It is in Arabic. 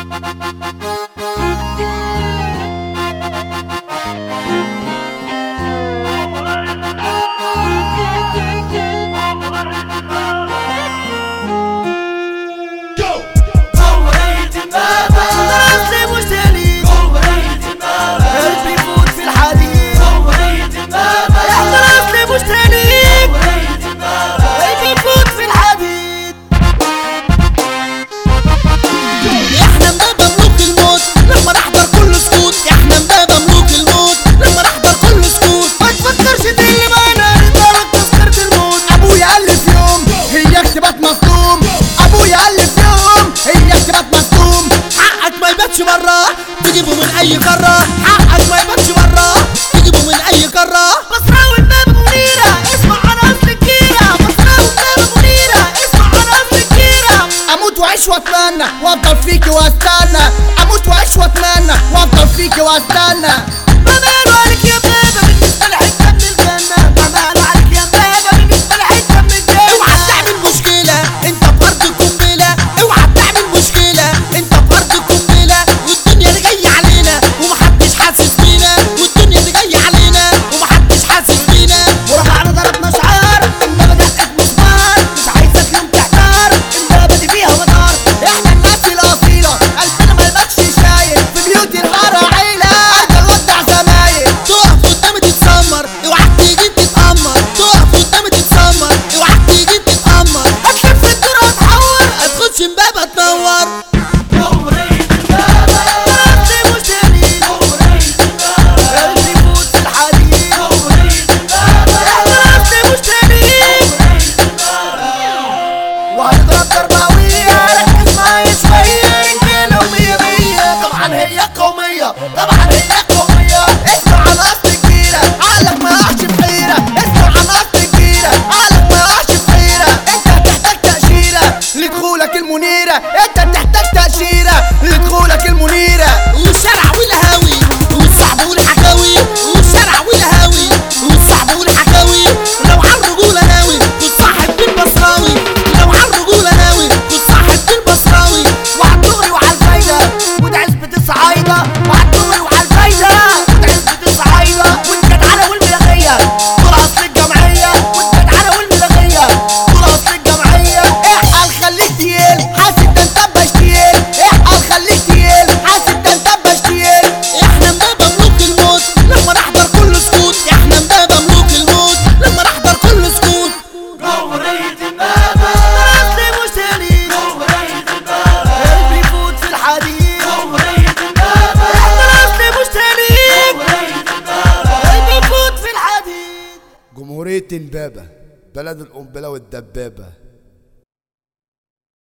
تجيبه من اي قارة، حقك ما يبانش برا، تجيبه من اي قارة. بصراوي الباب منيرة، اسمع عن اصل الكيرة. بصراوي الباب منيرة، اسمع عن اصل الكيرة. اموت واعيش واتمنى وافضل فيكي واستنى، اموت واعيش واتمنى وافضل فيكي واستنى. بماله عليك يا بابا بالنسبة لحتة من الجنة، بماله عليك يا بابا بالنسبة لحتة من الجنة. اوعى تعمل مشكلة انت في ارض قنبلة، اوعى تعمل مشكلة انت في ارض قنبلة، والدنيا اللي جاية علينا ومحدش حاسس بينا، والدنيا اللي جاية علينا ومحدش حاسس بينا. ورفعنا ضربنا شعار، انما دقت مسمار، مش عايزك يوم تحتار، البابا دي فيها مدار. احنا الناس الاصيلة قلبنا ما يبقاش شايل، في بيوت الغارة عيلة ارجل ودع زمايل. تقف قدامي تتسمر اوعى تيجي تتأمر، تقف قدامي تتسمر اوعى تيجي تتأمر. هتلف الدور هتحور، هتخش امبابة تنور. وهنضرب ضربة قوية، ركز معايا شوية، رجالة ومية مية. طبعا هي قومية، طبعا هي قومية. اسمع عن اصل الكبيرة، عقلك ما يقعش في حيرة. اسمع عن اصل الكبيرة، عقلك ما يقعش في حيرة. انت هتحتاج تأشيرة لدخولك المنيرة، انت بتحتاج تأشيرة لدخولك المنيرة. والشارع والهاوي والصعب والحكاوي، والشارع والهاوي والصعب والحكاوي. لو عالرجولة ناوي وتصاحب بالبصراوي، لو عالرجولة ناوي وتصاحب بالبصراوي. وعالدغري وعالفايدة وده عزبة الصعايدة. وعالدغري وعالفايدة وده عزبة الصعايدة. والجدعنة والملغية دول أصل الجمعية، والجدعنة والملغية دول أصل الجمعية. احقل خليك تقيل حاسب ده انت بشتيل، احقل خليك تقيل حاسب ده انت بشتيل. احنا امبابة ملوك الموت لما نحضر كل سكوت، احنا امبابة ملوك الموت لما نحضر كل سكوت. جمهورية امبابة أصل مشتري، جمهورية امبابة قلبي يفوت في الحديد. جمهورية امبابة احنا أصل مشتري، جمهورية امبابة قلبي يفوت في الحديد. جمهورية امبابة بلد القنبلة والدبابة.